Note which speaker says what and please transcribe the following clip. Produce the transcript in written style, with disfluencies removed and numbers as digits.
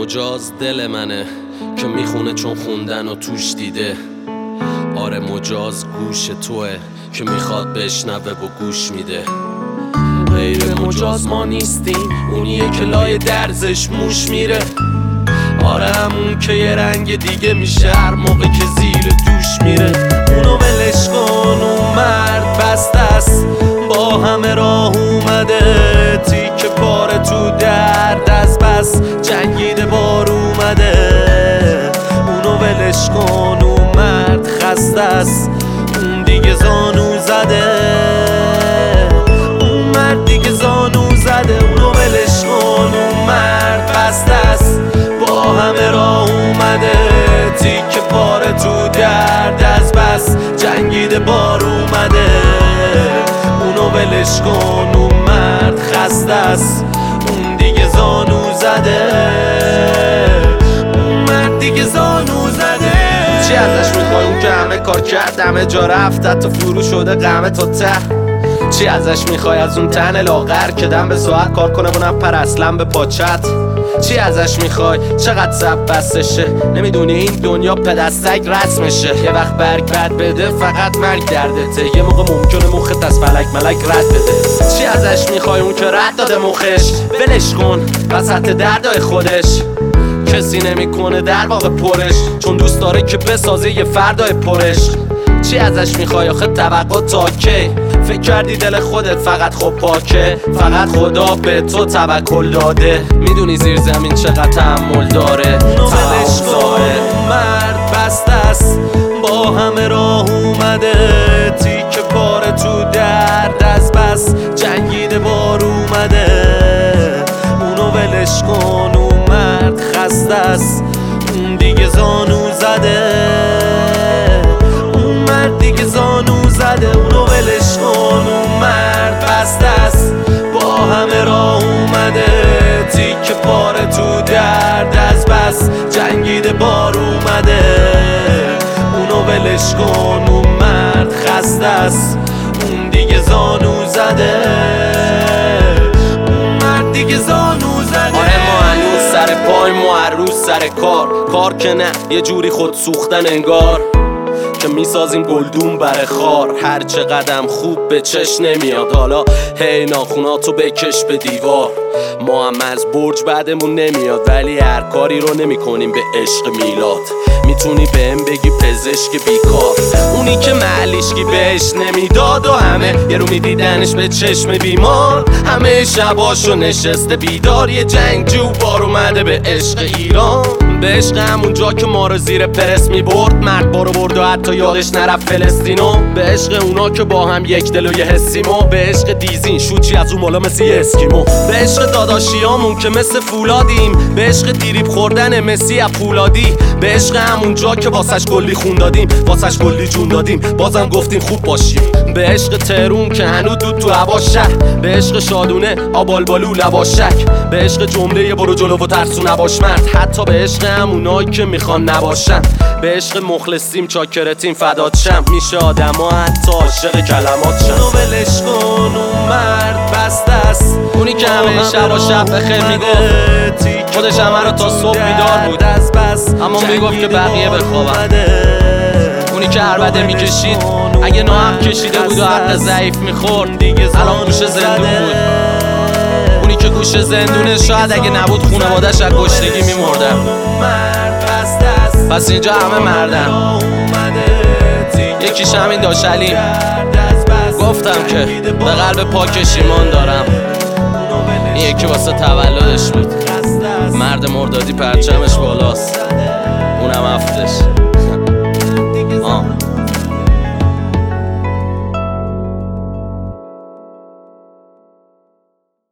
Speaker 1: مجاز دل منه که میخونه چون خوندن و توش دیده. آره مجاز گوش توه که میخواد بشنوه و گوش میده. غیر مجاز ما نیستیم، اونیه که لای درزش موش میره. آره همون که یه رنگ دیگه میشه هر موقع که زیر دوش میره. اونو ولش کن، اون مرد بسته است، با همه راه اومده. تیکه پاره تو درد از بس جنگیده بار اومده. اونو ولش کن، اون مرد خسته است، اون دیگه زانو زده. اون مرد دیگه زانو زده. اونو ولش کن، اون مرد بسته است، با همه راه اومده. تیکه پاره تو درد از بس جنگیده بار اومده. اونو ولش کن، اون مرد خسته است، اون دیگه زانو زده. اون مرد دیگه زانو زده.
Speaker 2: چی ازش میخوای اون که همه کار کرد، همه جا رفت، حتی فرو شده غمه تا ته؟ چی ازش میخوای از اون تن لاغر که دم به ساعت کار کنه و نپر اصلا به پاچت؟ چی ازش میخوای؟ چقدر سب بستشه؟ نمیدونی این دنیا پدستک رسمشه. یه وقت برگ بد بده فقط مرگ دردته. یه موقع ممکنه مخت از فلک ملک رد بده. چی ازش میخوای اون که رد داده مخش؟ ولش کن وسط دردای خودش. کسی نمیکنه در واقع پرش، چون دوست داره که بسازه یه فردای پرش. چی ازش میخوای آخه توقع تا کی؟ فکر کردی دل خودت فقط خب پاکه؟ فقط خدا به تو توکل داده. میدونی زیر زمین چقدر تحمل داره.
Speaker 1: اونو ولش کن، مرد بسته است، با همه راه اومده. تیکه پاره تو درد از بس جنگیده بار اومده. اونو ولش کن، اون مرد خسته است، اون دیگه زانو زده. اون مرد دیگه زانو زده. اونو ولش کن، اون مرد بسته است، با همه راه اومده. تیکه پاره تو درد از بس جنگیده بار اومده. اونو ولش کن، اون مرد خسته است، اون دیگه زانو زده. اون مرد دیگه زانو زده.
Speaker 2: آره ما هنوز سر پای، ما هر روز سر کار که نه یه جوری خود سوختن انگار که میسازیم گلدون بر خار. هر چه قدم خوب به چش نمیاد، حالا هی ناخوناتو بکش به دیوار. ما هم از برج بعدمون نمیاد، ولی هر کاری رو نمی کنیم به عشق میلاد. میتونی بهم بگی پزشک بیکار، اونی که محلیشگی بهش نمیداد و همه یه رو میدیدنش به چشم بیمار. همه شباشو نشسته بیدار، یه جنگجو بار اومده به عشق ایران. به عشق همون جا که ما رو زیر پرس میبرد، مرد بارو برد و حتی یادش نرفت فلسطینو. به عشق اونا که با هم یک دل و یه حسیمو. به عشق دیزین شوچی از اون بالا مثل یه اسکیمو. به عشق داداشیامون که مثل فولادیم. به عشق دیریب خوردن مسی از پولادی. به عشق همون جا که واسش کلی خون دادیم، واسش کلی جون دادیم، بازم گفتیم خوب باشیم. به عشق تهرون که هنو دود تو هوا شهر. به عشق شادونه آبالبالو لباشک. به عشق جمله برو جلو و ترسو نباش مرد، حتی به عشق همونایی که میخوان نباشن. به عشق مخلصیم چاکرتیم فدات شم. میشه آدما حتی عاشق کلمات شن.
Speaker 1: اونو ولش کن، اون مرد بسته است،
Speaker 2: اونی که همه شب و شب بخیر میگفت، خودش همه رو تا صبح بیدار بود اما میگفت که بقیه بخوابن. اونی که عربده میکشید اگه ناحق کشیده بود و حق ضعیف میخورد، الان گوشه زندون بود. اونی که گوشه زندونه شاید اگه نبود خونوادش از گشنگی میمردن. پس اینجا همه مردن، یکیش همین داشلی. گفتم که به قلب پاکش ایمان دارم. این یکی واسه تولدش بود، مرد مردادی پرچمش بالاست، اونم هفتش.